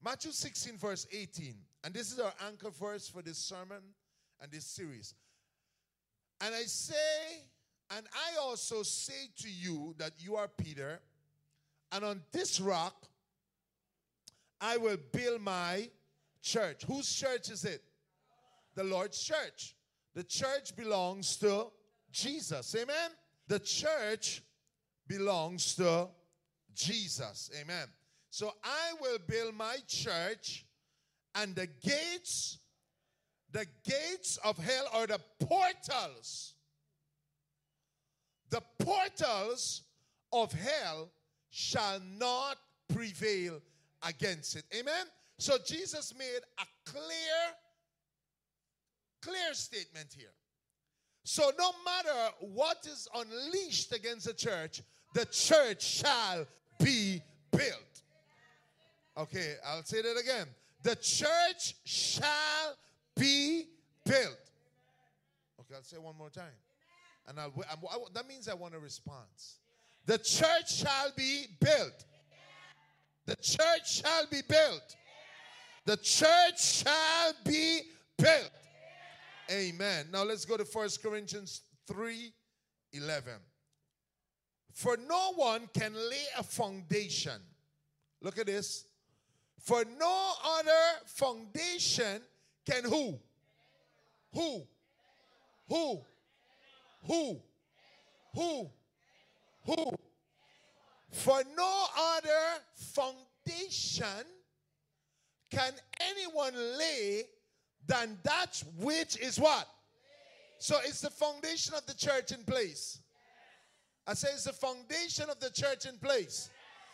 Matthew 16 verse 18. And this is our anchor verse for this sermon and this series. And I say, and I also say to you that you are Peter, and on this rock I will build my church. Whose church is it? The Lord's church. The church belongs to Jesus. Amen? The church belongs to Jesus. Amen. So I will build my church, and the gates of hell, or the portals of hell shall not prevail against it. Amen. So Jesus made a clear statement here. So no matter what is unleashed against the church shall be built. Okay, I'll say that again. The church shall be built. Okay, I'll say it one more time. And that means I want a response. The church shall be built. The church shall be built. The church shall be built. Amen. Now let's go to 1 Corinthians 3:11. For no one can lay a foundation. Look at this. For no other foundation can who? Who? Who? Who? Who? Who? For no other foundation can anyone lay than that which is what? So it's the foundation of the church in place. I say it's the foundation of the church in place.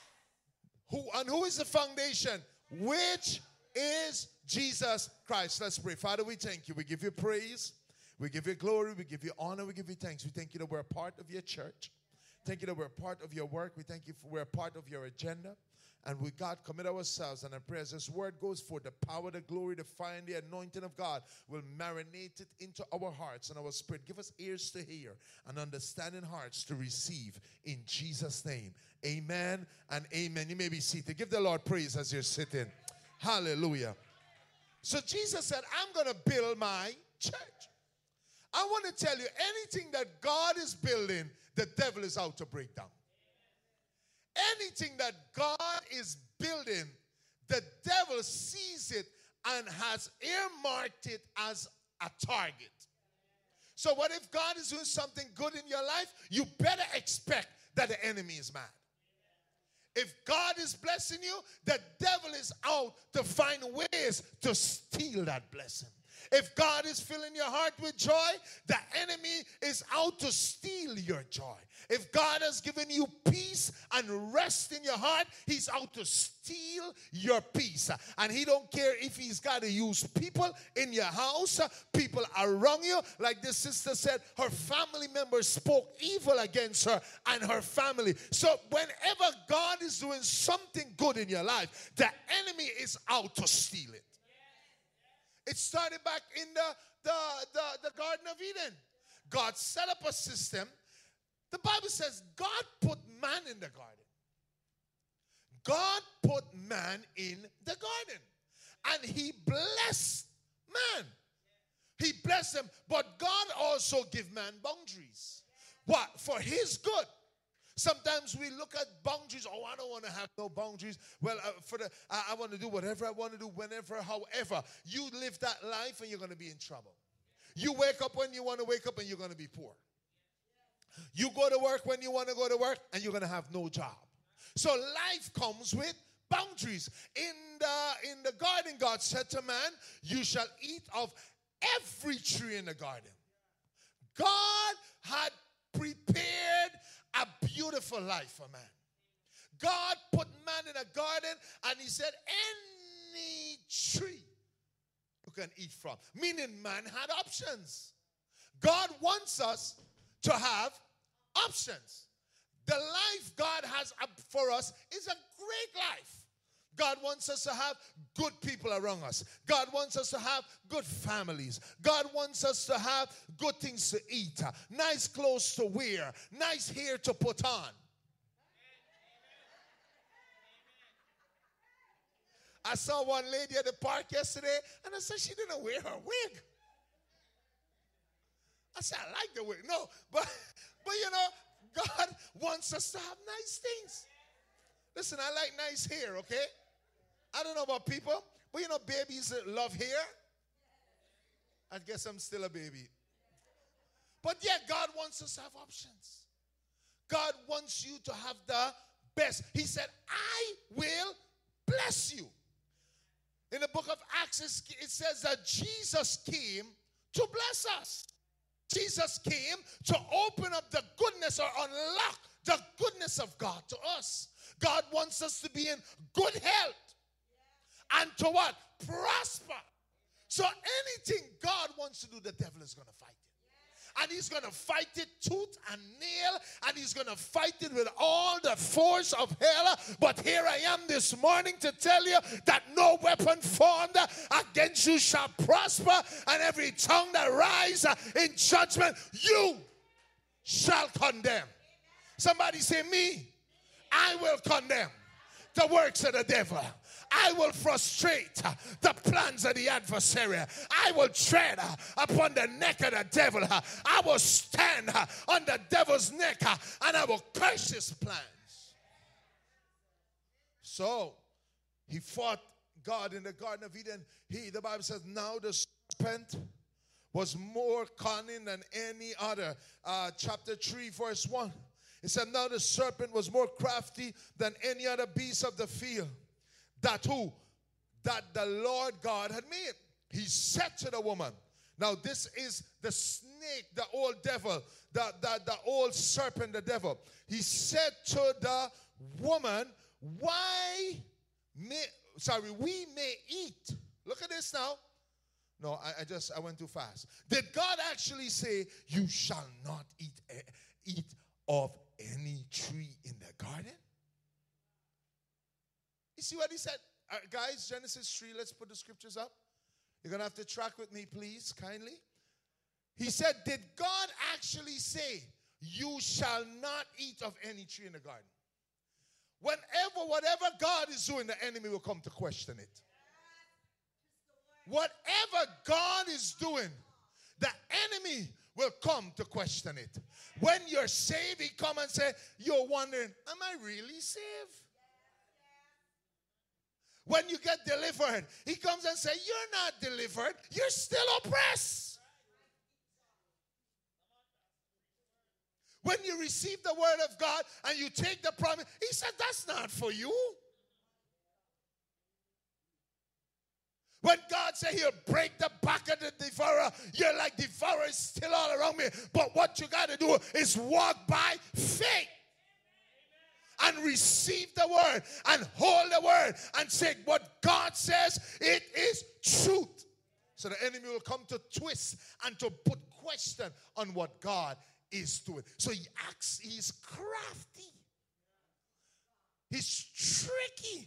Who is the foundation? Which is Jesus Christ. Let's pray. Father, we thank you. We give you praise. We give you glory. We give you honor. We give you thanks. We thank you that we're a part of your church. Thank you that we're a part of your work. We thank you for we're a part of your agenda. And we, God, commit ourselves and I pray as this word goes forth, the power, the glory, the fire, and the anointing of God will marinate it into our hearts and our spirit. Give us ears to hear and understanding hearts to receive in Jesus' name. Amen and amen. You may be seated. Give the Lord praise as you're sitting. Hallelujah. So Jesus said, I'm going to build my church. I want to tell you, anything that God is building, the devil is out to break down. Anything that God is building, the devil sees it and has earmarked it as a target. So what if God is doing something good in your life? You better expect that the enemy is mad. If God is blessing you, the devil is out to find ways to steal that blessing. If God is filling your heart with joy, the enemy is out to steal your joy. If God has given you peace and rest in your heart, he's out to steal your peace. And he don't care if he's got to use people in your house, people around you. Like this sister said, her family members spoke evil against her and her family. So whenever God is doing something good in your life, the enemy is out to steal it. It started back in the Garden of Eden. God set up a system. The Bible says God put man in the garden. God put man in the garden. And he blessed man. He blessed him. But God also gave man boundaries. What? For his good. Sometimes we look at boundaries. Oh, I don't want to have no boundaries. Well, I want to do whatever I want to do, whenever, however. You live that life and you're going to be in trouble. You wake up when you want to wake up and you're going to be poor. You go to work when you want to go to work and you're going to have no job. So life comes with boundaries. In the garden, God said to man, you shall eat of every tree in the garden. God had prepared a beautiful life for man. God put man in a garden and he said any tree you can eat from. Meaning man had options. God wants us to have options. The life God has for us is a great life. God wants us to have good people around us. God wants us to have good families. God wants us to have good things to eat, nice clothes to wear, nice hair to put on. I saw one lady at the park yesterday, and I said she didn't wear her wig. I said, I like the wig. No, but you know, God wants us to have nice things. Listen, I like nice hair, okay? I don't know about people, but you know, babies love hair. I guess I'm still a baby. But yeah, God wants us to have options. God wants you to have the best. He said, I will bless you. In the book of Acts, it says that Jesus came to bless us. Jesus came to open up the goodness or unlock the goodness of God to us. God wants us to be in good health. And to what? Prosper. So anything God wants to do, the devil is going to fight it. And he's going to fight it tooth and nail. And he's going to fight it with all the force of hell. But here I am this morning to tell you that no weapon formed against you shall prosper. And every tongue that rises in judgment, you shall condemn. Somebody say, me, I will condemn the works of the devil. I will frustrate the plans of the adversary. I will tread upon the neck of the devil. I will stand on the devil's neck and I will curse his plans. So he fought God in the Garden of Eden. The Bible says, now the serpent was more cunning than any other. Chapter 3, verse 1. It said, now the serpent was more crafty than any other beast of the field. That who? That the Lord God had made. He said to the woman. Now this is the snake, the old devil, the old serpent, the devil. He said to the woman, we may eat. Look at this now. No, I went too fast. Did God actually say, you shall not eat of any tree in the garden? You see what he said? Guys, Genesis 3, let's put the scriptures up. You're going to have to track with me, please, kindly. He said, did God actually say, you shall not eat of any tree in the garden? Whatever God is doing, the enemy will come to question it. Whatever God is doing, the enemy will come to question it. When you're saved, he come and say, you're wondering, am I really saved? When you get delivered, he comes and says, you're not delivered. You're still oppressed. When you receive the word of God and you take the promise, he said, that's not for you. When God said he'll break the back of the devourer, you're like, devourer is still all around me. But what you got to do is walk by faith. And receive the word and hold the word and say what God says, it is truth. So the enemy will come to twist and to put question on what God is doing. So he's crafty. He's tricky.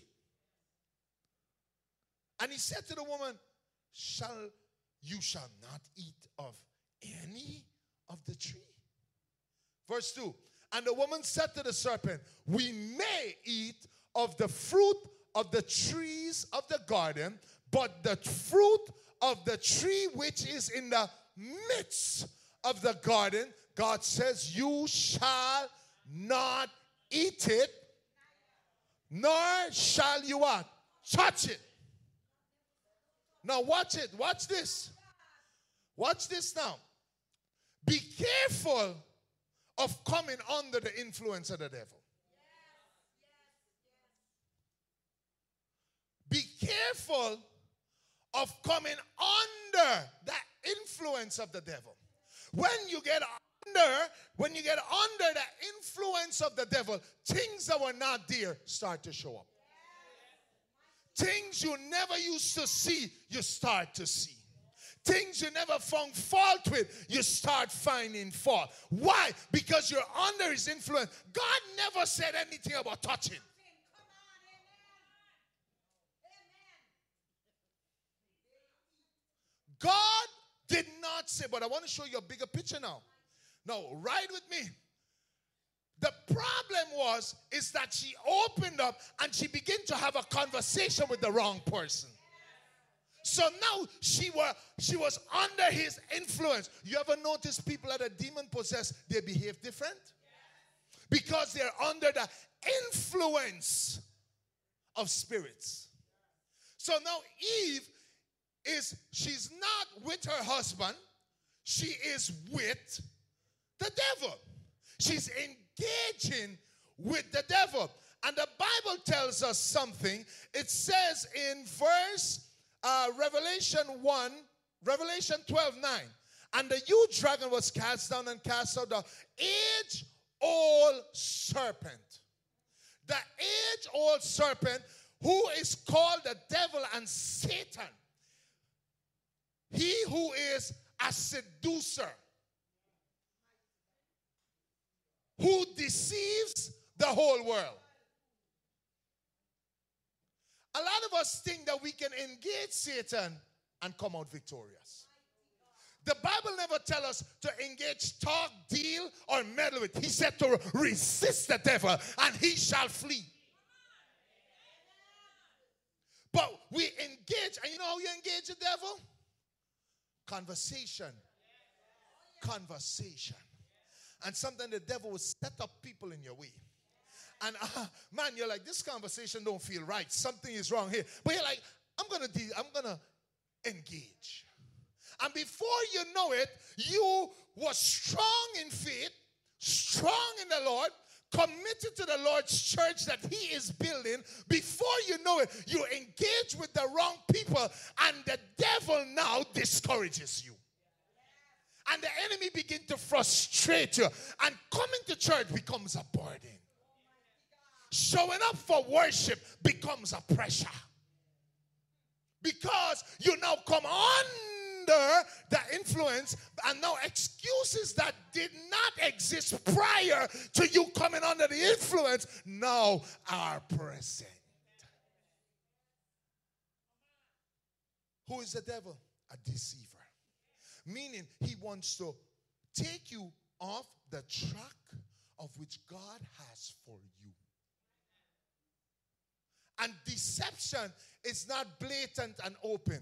And he said to the woman, you shall not eat of any of the tree. Verse 2. And the woman said to the serpent, we may eat of the fruit of the trees of the garden, but the fruit of the tree which is in the midst of the garden, God says, you shall not eat it, nor shall you what? Touch it. Now watch it. Watch this. Watch this now. Be careful of coming under the influence of the devil. Be careful of coming under the influence of the devil. When you get under the influence of the devil, things that were not there start to show up. Things you never used to see, you start to see. Things you never found fault with, you start finding fault. Why? Because you're under his influence. God never said anything about touching. God did not say, but I want to show you a bigger picture now. Now, ride with me. The problem is that she opened up and she began to have a conversation with the wrong person. So now she was under his influence. You ever notice people that are demon possessed, they behave different? Because they're under the influence of spirits. So now Eve she's not with her husband. She is with the devil. She's engaging with the devil. And the Bible tells us something. It says in Revelation 12:9, and the huge dragon was cast down and cast out, the age-old serpent. The age-old serpent, who is called the devil and Satan. He who is a seducer, who deceives the whole world. A lot of us think that we can engage Satan and come out victorious. The Bible never tells us to engage, talk, deal, or meddle with. He said to resist the devil and he shall flee. But we engage, and you know how you engage the devil? Conversation. Conversation. And sometimes the devil will set up people in your way. And man, you're like, this conversation don't feel right. Something is wrong here. But you're like, I'm going to engage. And before you know it, you were strong in faith, strong in the Lord, committed to the Lord's church that he is building. Before you know it, you engage with the wrong people, and the devil now discourages you. And the enemy begins to frustrate you. And coming to church becomes a burden. Showing up for worship becomes a pressure. Because you now come under the influence, and now excuses that did not exist prior to you coming under the influence now are present. Who is the devil? A deceiver. Meaning he wants to take you off the track of which God has for you. And deception is not blatant and open.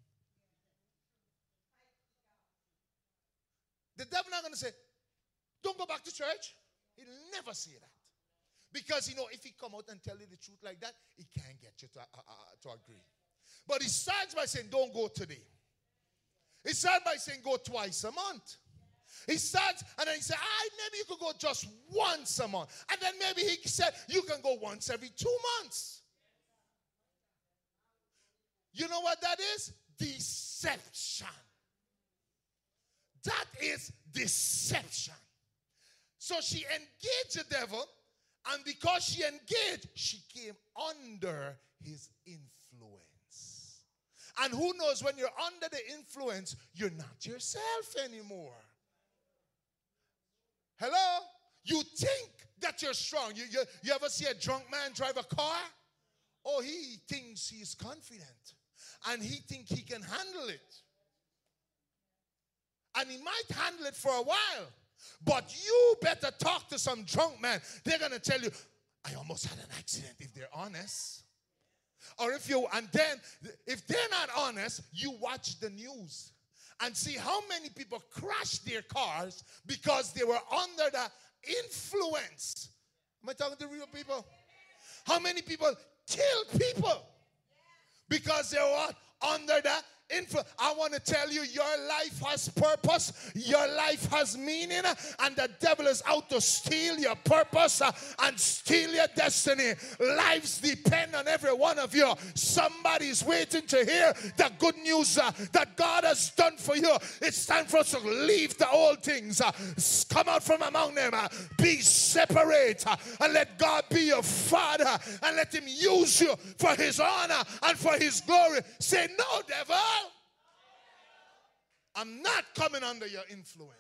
The devil not going to say, don't go back to church. He'll never say that. Because, if he come out and tell you the truth like that, he can't get you to agree. But he starts by saying, don't go today. He starts by saying, go twice a month. He starts, and then he said, maybe you could go just once a month. And then maybe he said, you can go once every 2 months. You know what that is? Deception. That is deception. So she engaged the devil, and because she engaged, she came under his influence. And who knows, when you're under the influence, you're not yourself anymore. Hello? You think that you're strong. You ever see a drunk man drive a car? Oh, he thinks he's confident. And he thinks he can handle it. And he might handle it for a while. But you better talk to some drunk man. They're going to tell you, I almost had an accident, if they're honest. Or if they're not honest, you watch the news and see how many people crashed their cars because they were under the influence. Am I talking to real people? How many people killed people because they were under the influence? I want to tell you, your life has purpose, your life has meaning, and the devil is out to steal your purpose and steal your destiny. Lives depend on every one of you. Somebody's waiting to hear the good news that God has done for you. It's time for us to leave the old things, come out from among them, be separate, and let God be your Father, and let him use you for his honor and for his glory. Say, no, devil, I'm not coming under your influence.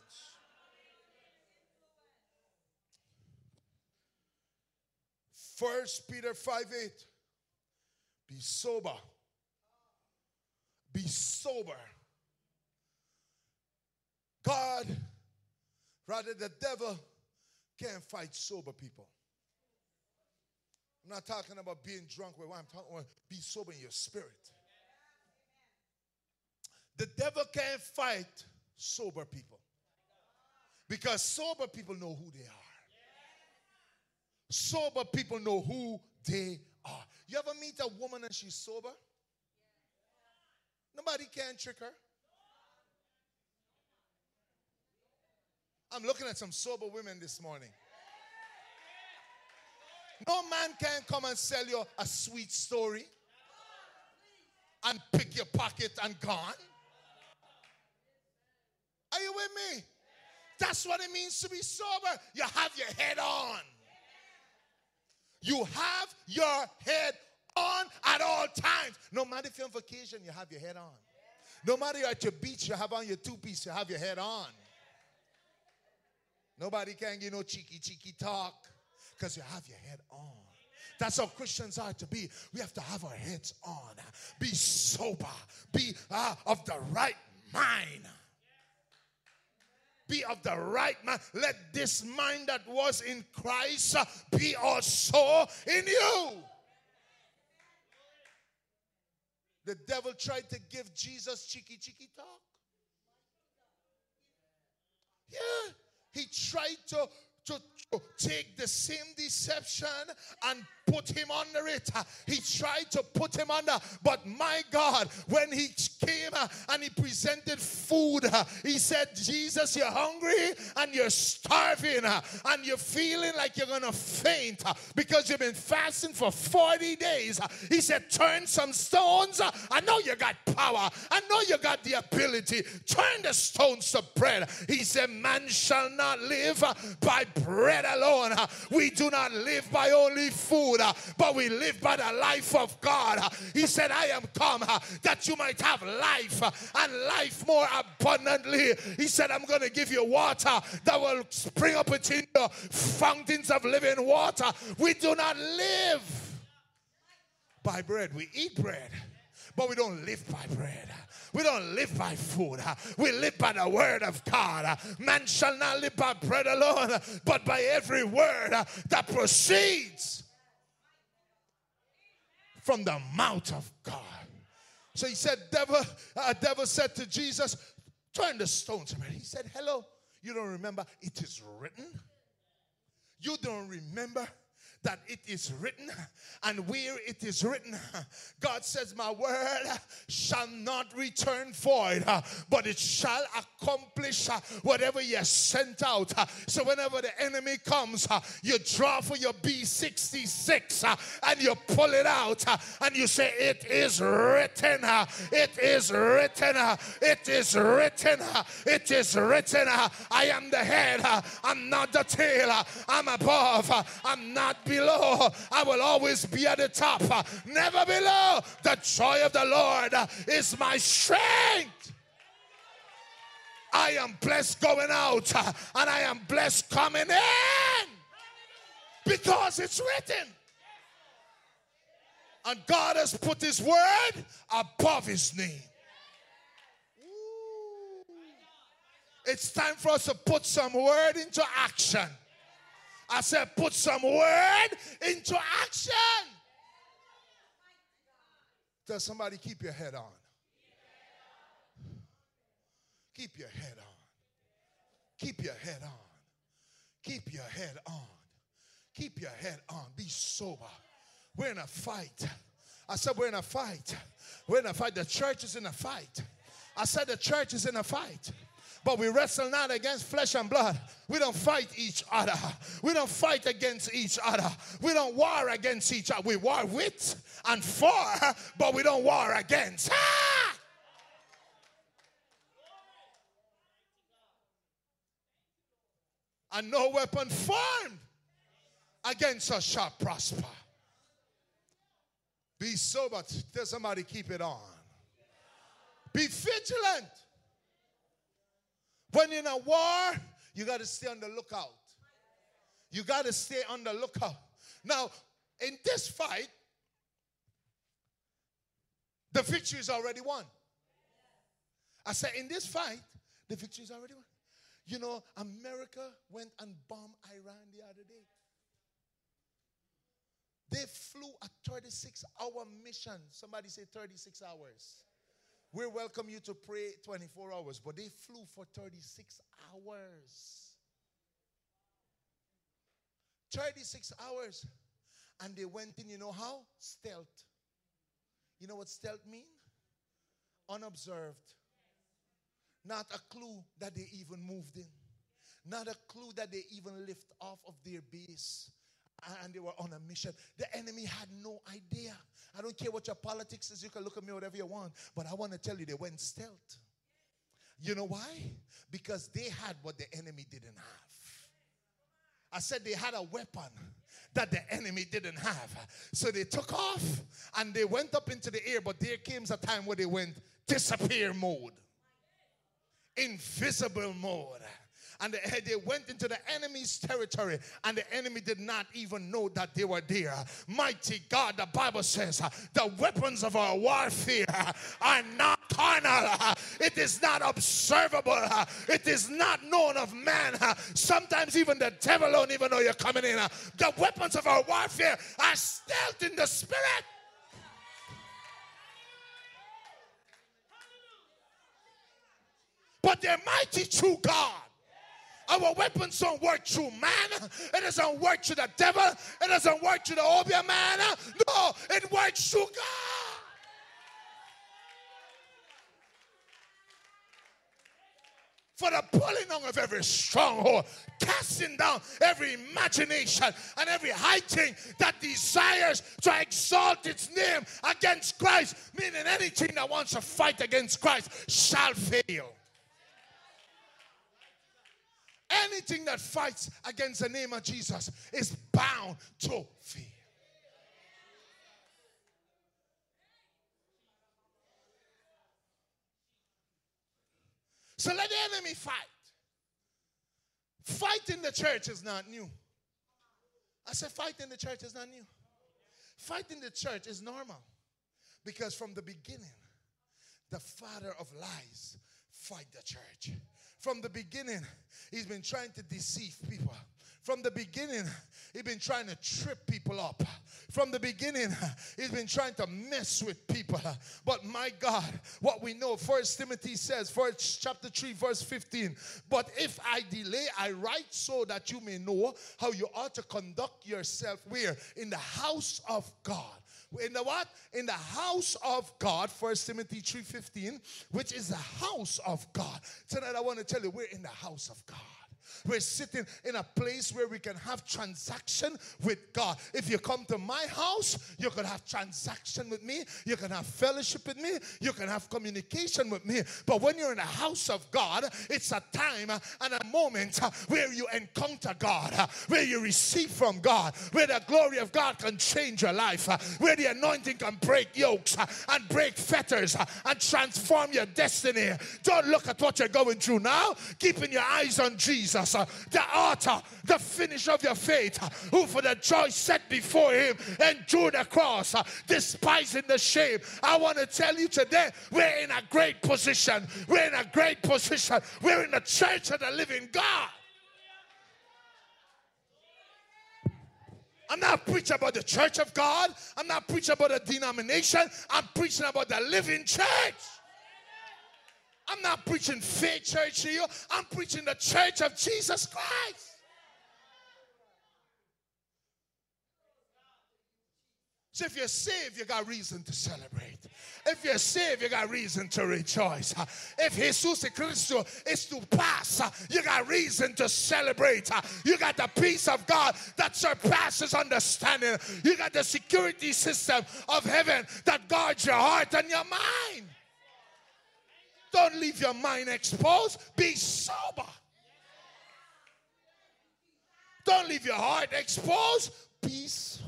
First Peter 5:8. Be sober. Be sober. God, rather the devil can't fight sober people. I'm not talking about being drunk with wine. I'm talking about be sober in your spirit. The devil can't fight sober people. Because sober people know who they are. Sober people know who they are. You ever meet a woman and she's sober? Nobody can trick her. I'm looking at some sober women this morning. No man can come and sell you a sweet story and pick your pocket and gone. Are you with me? That's what it means to be sober. You have your head on. You have your head on at all times. No matter if you're on vacation, you have your head on. No matter you're at your beach, you have on your two-piece, you have your head on. Nobody can give no cheeky talk because you have your head on. That's how Christians are to be. We have to have our heads on. Be sober. Be of the right mind. Be of the right mind. Let this mind that was in Christ be also in you. The devil tried to give Jesus cheeky talk. Yeah. He tried to take the same deception and put him under it. He tried to put him under, but my God, when he came and he presented food, he said, Jesus, you're hungry and you're starving and you're feeling like you're going to faint because you've been fasting for 40 days. He said, turn some stones. I know you got power. I know you got the ability. Turn the stones to bread. He said, man shall not live by bread alone. We do not live by only food, but we live by the life of God. He said, I am come that you might have life and life more abundantly. He said, I'm going to give you water that will spring up within you, fountains of living water. We do not live by bread. We eat bread, but we don't live by bread. We don't live by food. We live by the word of God. Man shall not live by bread alone, but by every word that proceeds from the mouth of God. So he said, devil said to Jesus, turn the stones to bread. He said, hello, you don't remember? It is written. You don't remember that it is written, and where it is written, God says, my word shall not return void, but it shall accomplish whatever you sent out. So whenever the enemy comes, you draw for your B66 and you pull it out and you say, it is written, it is written, it is written, it is written. I am the head, I'm not the tail, I'm above, I'm not below. I will always be at the top, never below. The joy of the Lord is my strength. I am blessed going out and I am blessed coming in because it's written. And God has put his word above his name. It's time for us to put some word into action. I said, put some word into action. Tell somebody, keep your head on. Keep your head on. Keep your head on. Keep your head on. Keep your head on. Be sober. We're in a fight. I said, we're in a fight. We're in a fight. The church is in a fight. I said, the church is in a fight. But we wrestle not against flesh and blood. We don't fight each other. We don't fight against each other. We don't war against each other. We war with and for, but we don't war against. Ah! And no weapon formed against us shall prosper. Be sober. Tell somebody, keep it on. Be vigilant. When in a war, you got to stay on the lookout. You got to stay on the lookout. Now, in this fight, the victory is already won. I said, in this fight, the victory is already won. You know, America went and bombed Iran the other day. They flew a 36-hour mission. Somebody say 36 hours. We welcome you to pray 24 hours, but they flew for 36 hours. 36 hours. And they went in, you know how? Stealth. You know what stealth mean? Unobserved. Not a clue that they even moved in. Not a clue that they even lift off of their base. And they were on a mission. The enemy had no idea. I don't care what your politics is. You can look at me whatever you want. But I want to tell you, they went stealth. You know why? Because they had what the enemy didn't have. I said they had a weapon that the enemy didn't have. So they took off and they went up into the air. But there came a time where they went disappear mode. Invisible mode. And they went into the enemy's territory, and the enemy did not even know that they were there. Mighty God, the Bible says, the weapons of our warfare are not carnal. It is not observable. It is not known of man. Sometimes even the devil don't even know you're coming in. The weapons of our warfare are stealth in the spirit. But they're mighty through God. Our weapons don't work through man. It doesn't work through the devil. It doesn't work through the Obia man. No, it works through God. For the pulling down of every stronghold, casting down every imagination and every high thing that desires to exalt its name against Christ, meaning anything that wants to fight against Christ shall fail. Anything that fights against the name of Jesus is bound to fail. So let the enemy fight. Fight in the church is not new. I said fight in the church is not new. Fight in the church is normal. Because from the beginning, the father of lies fight the church. From the beginning, he's been trying to deceive people. From the beginning, he's been trying to trip people up. From the beginning, he's been trying to mess with people. But my God, what we know, 1 Timothy says, chapter 3, verse 15, but if I delay, I write so that you may know how you ought to conduct yourself where? In the house of God. In the what? In the house of God, 1 Timothy 3:15, which is the house of God. Tonight I want to tell you, we're in the house of God. We're sitting in a place where we can have transaction with God. If you come to my house, you can have transaction with me. You can have fellowship with me. You can have communication with me. But when you're in the house of God, it's a time and a moment where you encounter God, where you receive from God, where the glory of God can change your life, where the anointing can break yokes and break fetters and transform your destiny. Don't look at what you're going through now. Keeping your eyes on Jesus, the author, the finisher of your faith, who for the joy set before him endured the cross, despising the shame. I want to tell you today, we're in a great position. We're in a great position. We're in the church of the living God. I'm not preaching about the church of God. I'm not preaching about a denomination. I'm preaching about the living church. I'm not preaching faith church to you. I'm preaching the church of Jesus Christ. So if you're saved, you got reason to celebrate. If you're saved, you got reason to rejoice. If Jesus Christ is to pass, you got reason to celebrate. You got the peace of God that surpasses understanding. You got the security system of heaven that guards your heart and your mind. Don't leave your mind exposed. Be sober. Don't leave your heart exposed. Be sober.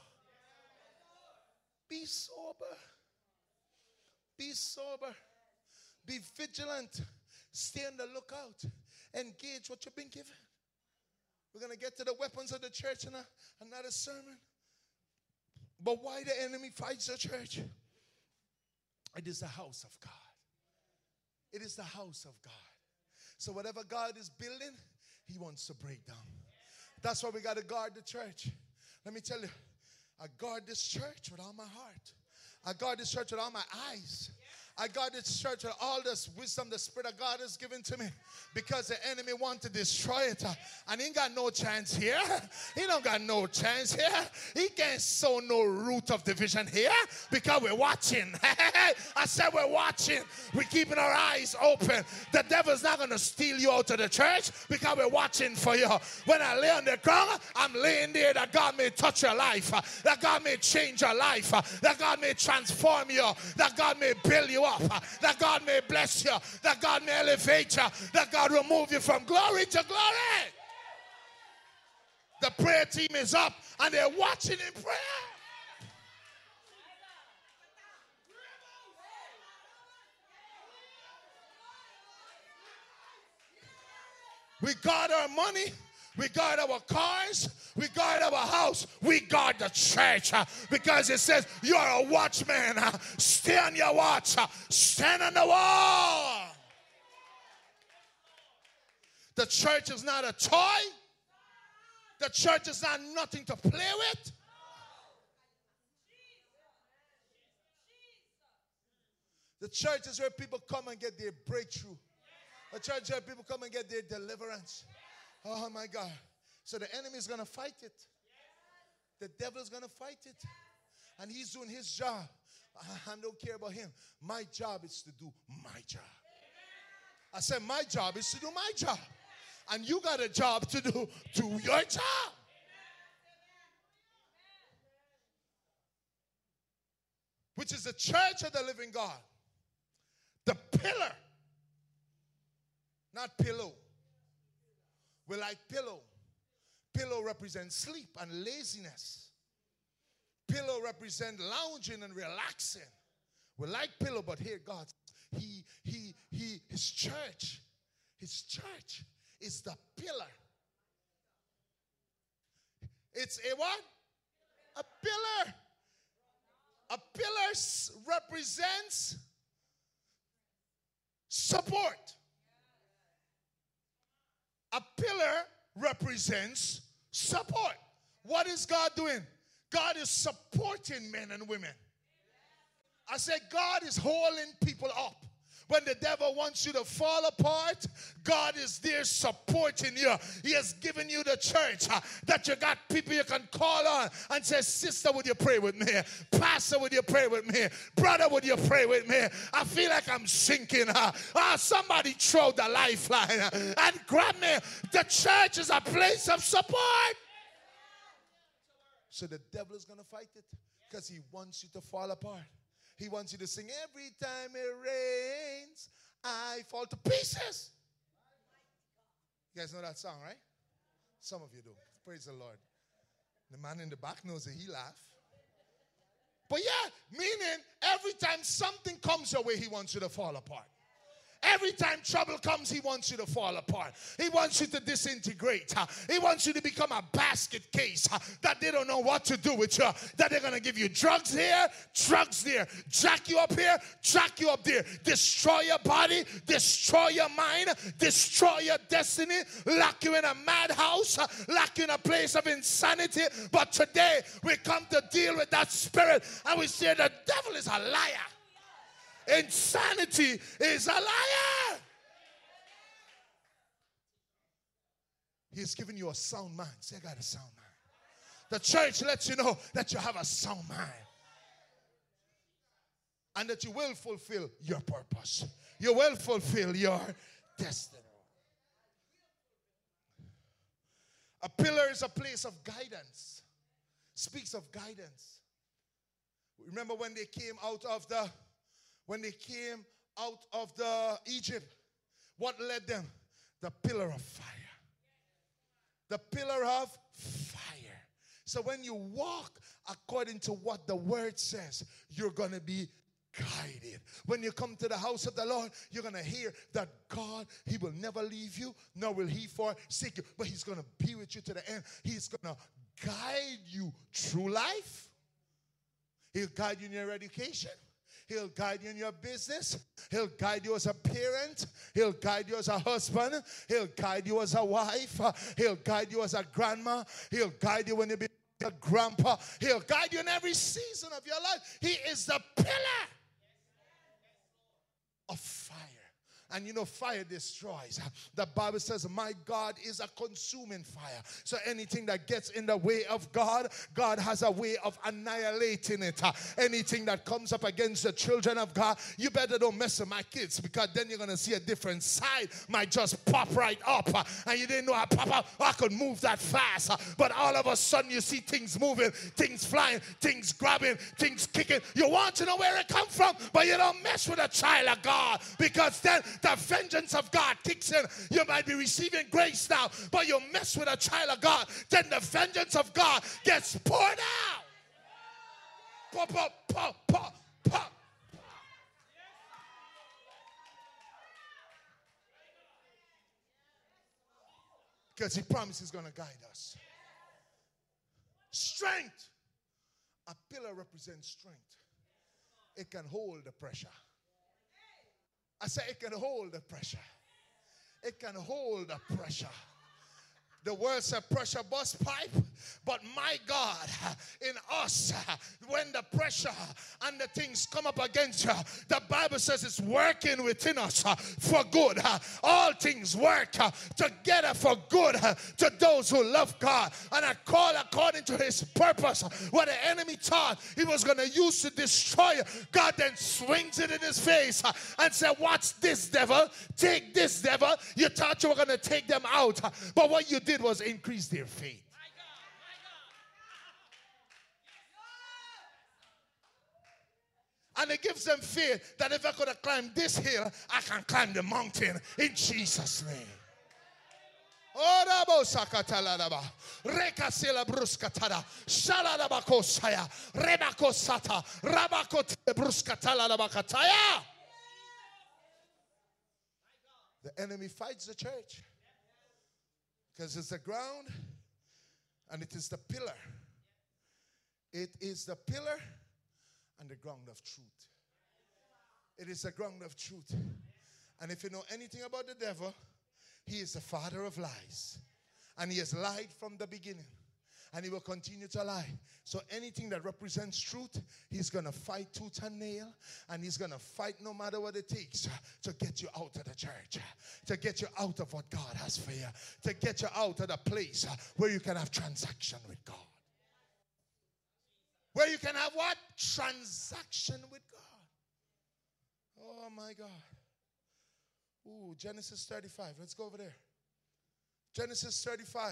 Be sober. Be sober. Be vigilant. Stay on the lookout. Engage what you've been given. We're going to get to the weapons of the church in another sermon. But why the enemy fights the church? It is the house of God. It is the house of God. So whatever God is building, he wants to break down. That's why we got to guard the church. Let me tell you, I guard this church with all my heart. I guard this church with all my eyes. I guard this church with all this wisdom the Spirit of God has given to me, because the enemy wants to destroy it. And he ain't got no chance here. He don't got no chance here. He can't sow no root of division here, because we're watching. I said we're watching. We're keeping our eyes open. The devil's not going to steal you out of the church, because we're watching for you. When I lay on the ground, I'm laying there that God may touch your life, that God may change your life, that God may transform you, that God may build you up, that God may bless you, that God may elevate you, that God will move you from glory to glory. The prayer team is up and they're watching in prayer. We guard our money. We guard our cars. We guard our house. We guard the church, because it says you're a watchman. Stay on your watch. Stand on the wall. The church is not a toy. The church is not nothing to play with. The church is where people come and get their breakthrough. The church is where people come and get their deliverance. Oh my God. So the enemy is going to fight it. The devil is going to fight it. And he's doing his job. I don't care about him. My job is to do my job. I said my job is to do my job. And you got a job to do your job. Which is the church of the living God. The pillar. Not pillow. We like pillow. Pillow represents sleep and laziness. Pillow represents lounging and relaxing. We like pillow, but here God, his church is the pillar. It's a what? A pillar. A pillar represents support. A pillar represents support. What is God doing? God is supporting men and women. I said God is holding people up. When the devil wants you to fall apart, God is there supporting you. He has given you the church that you got people you can call on and say, sister, would you pray with me? Pastor, would you pray with me? Brother, would you pray with me? I feel like I'm sinking. Somebody throw the lifeline and grab me. The church is a place of support. So the devil is going to fight it because he wants you to fall apart. He wants you to sing, every time it rains, I fall to pieces. You guys know that song, right? Some of you do. Praise the Lord. The man in the back knows it. He laughed. But yeah, meaning every time something comes your way, he wants you to fall apart. Every time trouble comes, he wants you to fall apart. He wants you to disintegrate. He wants you to become a basket case that they don't know what to do with you. That they're going to give you drugs here, drugs there. Jack you up here, jack you up there. Destroy your body, destroy your mind, destroy your destiny. Lock you in a madhouse, lock you in a place of insanity. But today, we come to deal with that spirit. And we say the devil is a liar. Insanity is a liar. He's giving you a sound mind. Say, I got a sound mind. The church lets you know that you have a sound mind. And that you will fulfill your purpose. You will fulfill your destiny. A pillar is a place of guidance. Speaks of guidance. Remember when they came out of the Egypt, what led them? The pillar of fire. The pillar of fire. So when you walk according to what the word says, you're going to be guided. When you come to the house of the Lord, you're going to hear that God, he will never leave you, nor will he forsake you. But he's going to be with you to the end. He's going to guide you through life. He'll guide you in your education. He'll guide you in your business. He'll guide you as a parent. He'll guide you as a husband. He'll guide you as a wife. He'll guide you as a grandma. He'll guide you when you be a grandpa. He'll guide you in every season of your life. He is the pillar of fire. And you know, fire destroys. The Bible says, my God is a consuming fire. So anything that gets in the way of God, God has a way of annihilating it. Anything that comes up against the children of God, you better don't mess with my kids, because then you're going to see a different side. Might just pop right up. And you didn't know I pop up. I could move that fast. But all of a sudden you see things moving, things flying, things grabbing, things kicking. You want to know where it comes from, but you don't mess with a child of God, because then the vengeance of God kicks in. You might be receiving grace now, but you mess with a child of God, then the vengeance of God gets poured out. Pop, pop, pop, pop, pop. Because he promises he's going to guide us. Strength. A pillar represents strength. It can hold the pressure. I say it can hold the pressure. It can hold the pressure. The word said pressure bust pipe, but my God, in us, when the pressure and the things come up against you, the Bible says it's working within us for good. All things work together for good to those who love God and are called according to his purpose. What the enemy thought he was going to use to destroy you, God then swings it in his face and said, watch this, devil. Take this, devil. You thought you were going to take them out, but what you did was increase their faith. And it gives them fear that if I could have climbed this hill, I can climb the mountain in Jesus' name. The enemy fights the church because it's the ground and it is the pillar. It is the pillar and the ground of truth. It is the ground of truth. And if you know anything about the devil, he is the father of lies. And he has lied from the beginning. And he will continue to lie. So anything that represents truth, he's going to fight tooth and nail. And he's going to fight no matter what it takes to get you out of the church. To get you out of what God has for you. To get you out of the place where you can have transaction with God. Where you can have what? Transaction with God. Oh my God. Ooh, Genesis 35. Let's go over there. Genesis 35.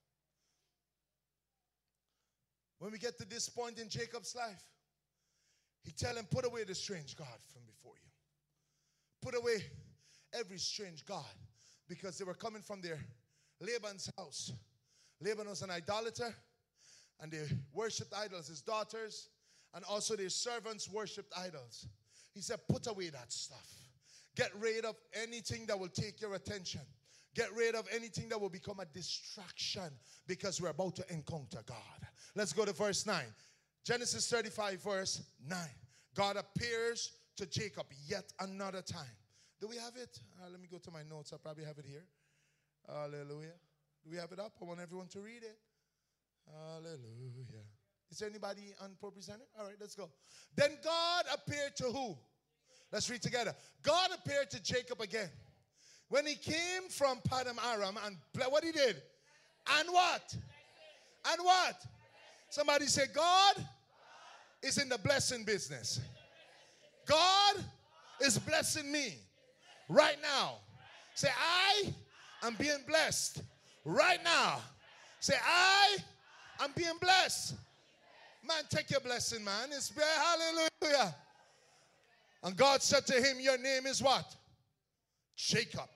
When we get to this point in Jacob's life, he tells him, put away the strange God from before you. Put away every strange God, because they were coming from their Laban's house. Laban was an idolater, and they worshipped idols. His daughters and also their servants worshipped idols. He said, put away that stuff. Get rid of anything that will take your attention. Get rid of anything that will become a distraction, because we're about to encounter God. Let's go to verse 9. Genesis 35 verse 9. God appears to Jacob yet another time. Do we have it? Let me go to my notes. I probably have it here. Hallelujah. Do we have it up? I want everyone to read it. Hallelujah. Is there anybody unrepresented? All right, let's go. Then God appeared to who? Let's read together. God appeared to Jacob again when he came from Paddan Aram, and what he did? And what? And what? Somebody say, God is in the blessing business. God is blessing me right now. Say, I am being blessed right now. Say, I am being blessed. Man, take your blessing, man. It's hallelujah. And God said to him, your name is what? Jacob.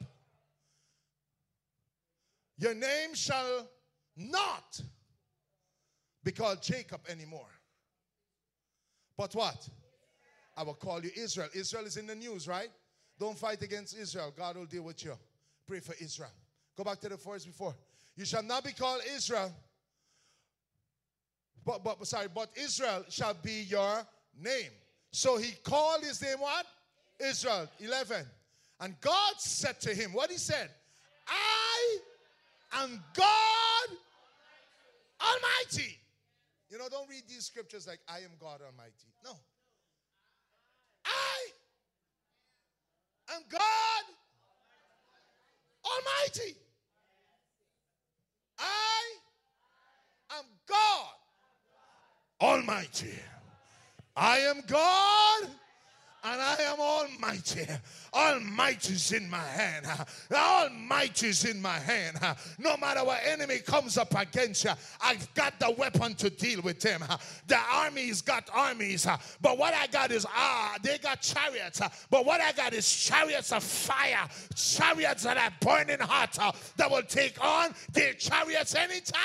Your name shall not be called Jacob anymore. But what? I will call you Israel. Israel is in the news, right? Don't fight against Israel. God will deal with you. Pray for Israel. Go back to the verse before. You shall not be called Israel. But Israel shall be your name. So he called his name what? Israel. 11. And God said to him, what he said? I am God Almighty. You know, don't read these scriptures like I am God Almighty. No. I am God Almighty. I am God Almighty. I am God and I am Almighty. Almighty is in my hand. Almighty is in my hand. No matter what enemy comes up against you, I've got the weapon to deal with them. The army's got armies, but what I got is, they got chariots, but what I got is chariots of fire, chariots that are burning hot, that will take on their chariots anytime.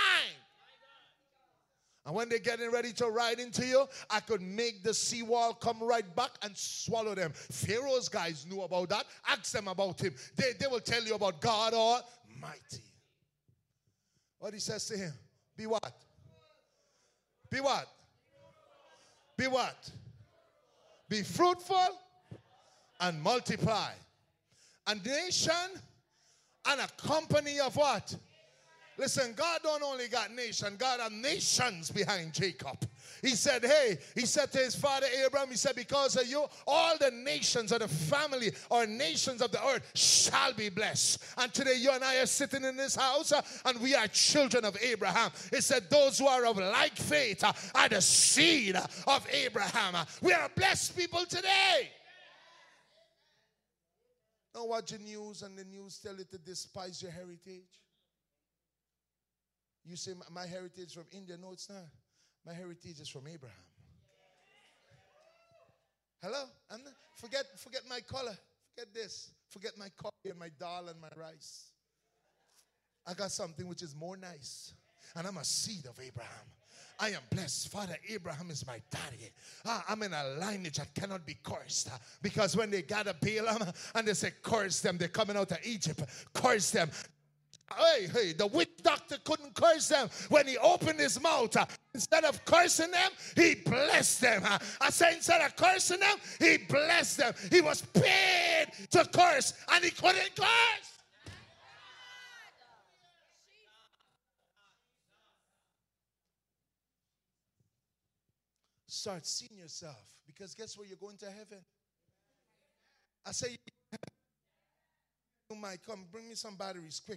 And when they're getting ready to ride into you, I could make the seawall come right back and swallow them. Pharaoh's guys knew about that. Ask them about him. They will tell you about God Almighty. What he says to him? Be what? Be what? Be what? Be fruitful and multiply. A nation and a company of what? Listen, God don't only got nation, God have nations behind Jacob. He said, hey, he said to his father Abraham, he said, because of you, all the nations of the family or nations of the earth shall be blessed. And today you and I are sitting in this house and we are children of Abraham. It said those who are of like faith are the seed of Abraham. We are blessed people today. Don't watch the news and the news tell you to despise your heritage. You say, my heritage is from India. No, it's not. My heritage is from Abraham. Hello? Forget my color. Forget this. Forget my coffee and my dal and my rice. I got something which is more nice. And I'm a seed of Abraham. I am blessed. Father Abraham is my daddy. I'm in a lineage that cannot be cursed. Because when they gather Balaam and they say, curse them, they're coming out of Egypt. Curse them. Hey, the witch doctor couldn't curse them when he opened his mouth. Instead of cursing them, he blessed them. I say instead of cursing them, he blessed them. He was paid to curse and he couldn't curse. Start seeing yourself, because guess what? You're going to heaven. I say, you might come, bring me some batteries. Quick.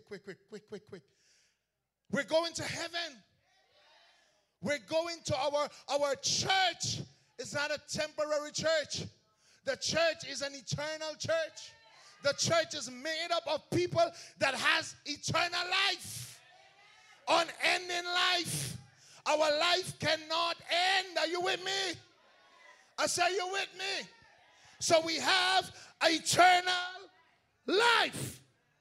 We're going to heaven. We're going to our church. It's not a temporary church. The church is an eternal church. The church is made up of people that has eternal life. Unending life. Our life cannot end. Are you with me? I say, you with me? So we have eternal life.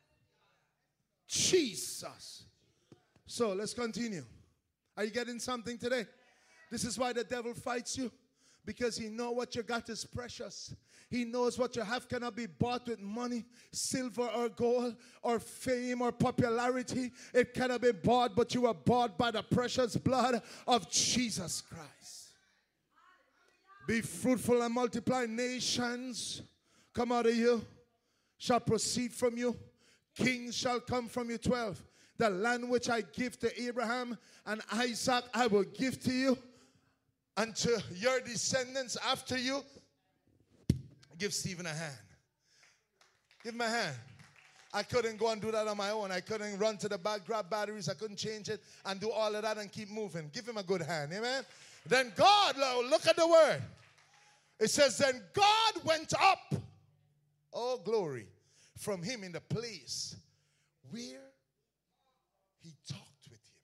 Jesus. So let's continue. Are you getting something today? This is why the devil fights you. Because he knows what you got is precious. He knows what you have cannot be bought with money, silver or gold, or fame or popularity. It cannot be bought, but you are bought by the precious blood of Jesus Christ. Be fruitful and multiply. Nations come out of you, shall proceed from you. Kings shall come from you. 12. The land which I give to Abraham and Isaac, I will give to you. And to your descendants after you. Give Stephen a hand. Give him a hand. I couldn't go and do that on my own. I couldn't run to the back, grab batteries. I couldn't change it and do all of that and keep moving. Give him a good hand. Amen. Then God, look at the word. It says, then God went up. Oh, glory. From him in the place where he talked with him.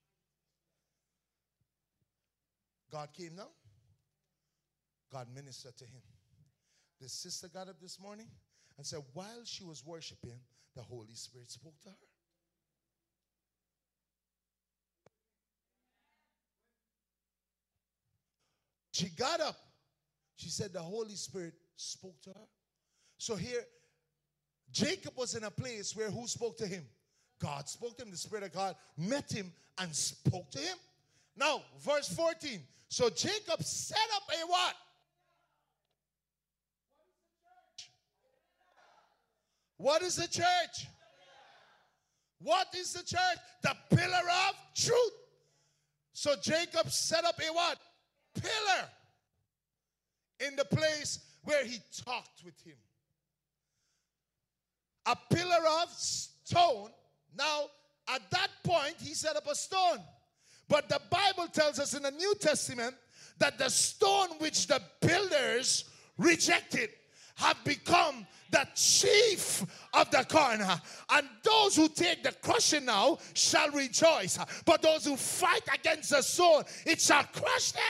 God came down. God ministered to him. The sister got up this morning and said while she was worshiping, the Holy Spirit spoke to her. She got up. She said the Holy Spirit spoke to her. So here, Jacob was in a place where who spoke to him? God spoke to him. The Spirit of God met him and spoke to him. Now, verse 14. So Jacob set up a what? What is the church? What is the church? The pillar of truth. So Jacob set up a what? Pillar in the place where he talked with him. A pillar of stone. Now, at that point, he set up a stone. But the Bible tells us in the New Testament that the stone which the builders rejected have become the chief of the corner. And those who take the crushing now shall rejoice. But those who fight against the stone, it shall crush them.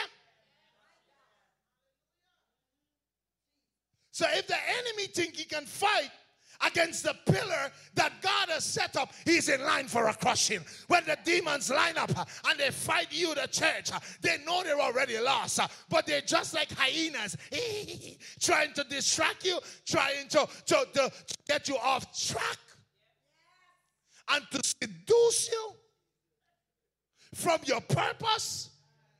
So if the enemy think he can fight against the pillar that God has set up, he's in line for a crushing. When the demons line up and they fight you, the church, they know they're already lost, but they're just like hyenas trying to distract you, trying to get you off track and to seduce you from your purpose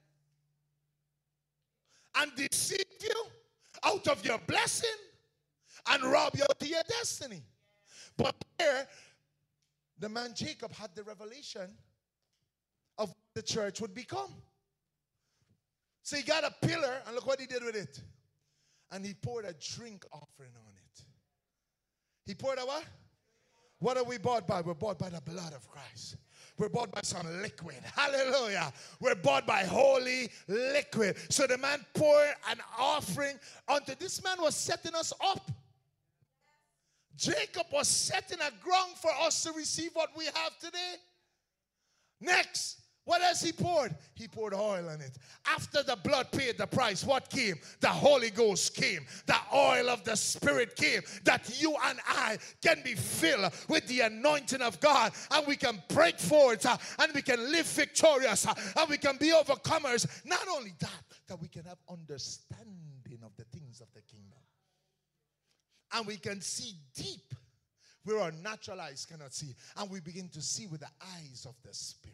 and deceive you out of your blessing and rob you of your destiny. But here, the man Jacob had the revelation of what the church would become. So he got a pillar, and look what he did with it. And he poured a drink offering on it. He poured a what? What are we bought by? We're bought by the blood of Christ. We're bought by some liquid. Hallelujah. We're bought by holy liquid. So the man poured an offering unto this man was setting us up. Jacob was setting a ground for us to receive what we have today. Next, what else he poured? He poured oil on it. After the blood paid the price, what came? The Holy Ghost came. The oil of the Spirit came. That you and I can be filled with the anointing of God. And we can break forth. And we can live victorious. And we can be overcomers. Not only that, that we can have understanding of the things of the kingdom. And we can see deep where our natural eyes cannot see. And we begin to see with the eyes of the Spirit.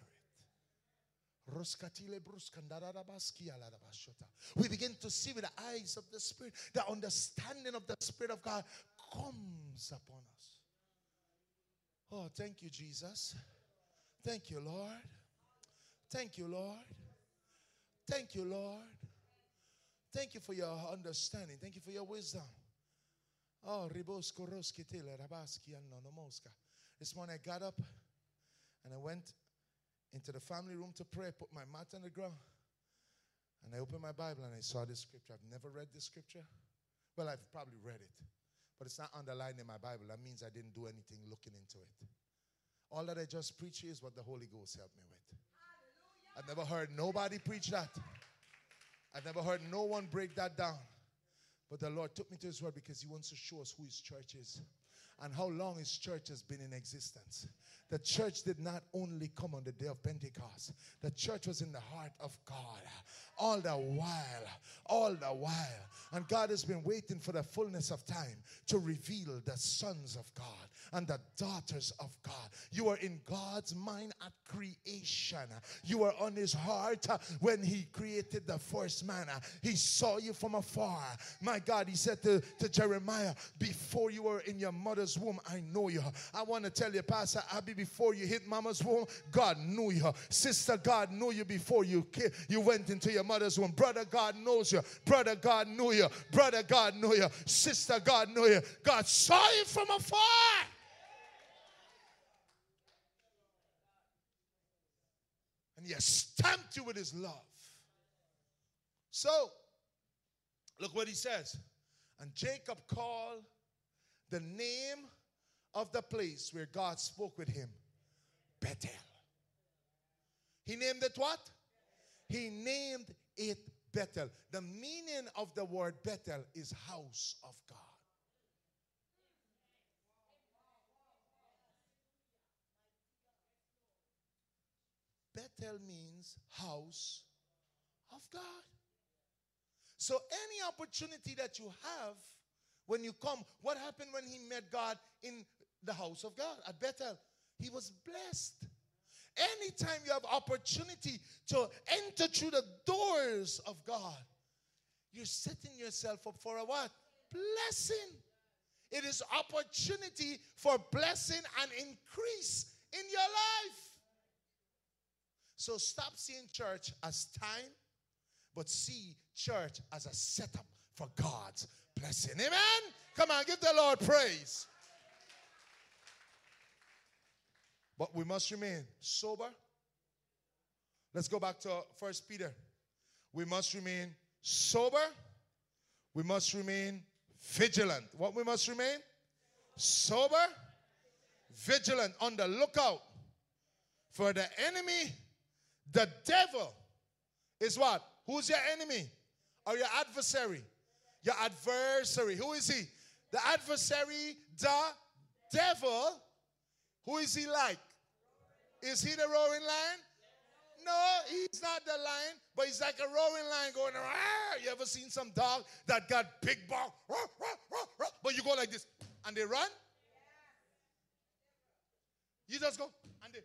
We begin to see with the eyes of the Spirit. The understanding of the Spirit of God comes upon us. Oh, thank you, Jesus. Thank you, Lord. Thank you, Lord. Thank you, Lord. Thank you for your understanding. Thank you for your wisdom. Oh, this morning I got up and I went into the family room to pray, put my mat on the ground, and I opened my Bible and I saw this scripture. I've never read this scripture. Well, I've probably read it, but it's not underlined in my Bible. That means I didn't do anything looking into it. All that I just preach is what the Holy Ghost helped me with. I've never heard nobody preach that. I've never heard no one break that down. But the Lord took me to his word because he wants to show us who his church is and how long his church has been in existence. The church did not only come on the day of Pentecost. The church was in the heart of God all the while. And God has been waiting for the fullness of time to reveal the sons of God and the daughters of God. You are in God's mind at creation. You are on his heart when he created the first man. He saw you from afar. My God, he said to Jeremiah, before you were in your mother's womb, I know you. I want to tell you, Pastor Abby, before you hit mama's womb, God knew you. Sister, God knew you before you went into your mother's womb. Brother, God knows you. Brother, God knew you. Brother, God knew you. Sister, God knew you. God saw you from afar. And he has stamped you with his love. So, look what he says. And Jacob called the name of the place where God spoke with him Bethel. He named it what? He named it Bethel. The meaning of the word Bethel is house of God. Bethel means house of God. So any opportunity that you have when you come, what happened when he met God in the house of God at Bethel? He was blessed. Anytime you have opportunity to enter through the doors of God, you're setting yourself up for a what? Blessing. It is opportunity for blessing and increase in your life. So stop seeing church as time, but see church as a setup for God's blessing. Amen? Come on, give the Lord praise. But we must remain sober. Let's go back to 1 Peter. We must remain sober. We must remain vigilant. What we must remain? Sober, vigilant, on the lookout. For the enemy, the devil, is what? Who's your enemy? Or your adversary? Your adversary. Who is he? The adversary, the devil. Who is he like? Is he the roaring lion? No, he's not the lion, but he's like a roaring lion going around. You ever seen some dog that got big bark? But you go like this, and they run? You just go, and they...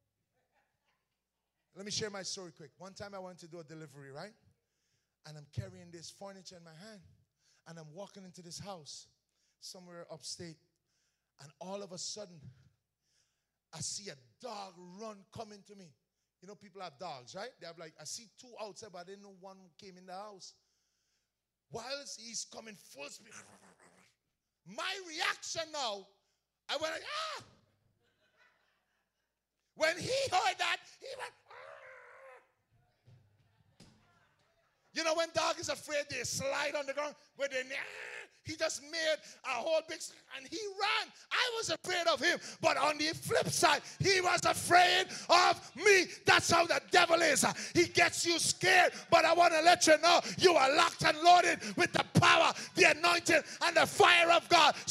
Let me share my story quick. One time I went to do a delivery, right? And I'm carrying this furniture in my hand. And I'm walking into this house somewhere upstate. And all of a sudden, I see a dog coming to me. You know, people have dogs, right? They have like, I see two outside, but I didn't know one came in the house. Whilst he's coming full speed, my reaction now, I went like, ah! When he heard that, he went, ah! You know, when dog is afraid, they slide on the ground. When they, he just made a whole big, and he ran. I was afraid of him. But on the flip side, he was afraid of me. That's how the devil is. He gets you scared. But I want to let you know, you are locked and loaded with the power, the anointing, and the fire of God.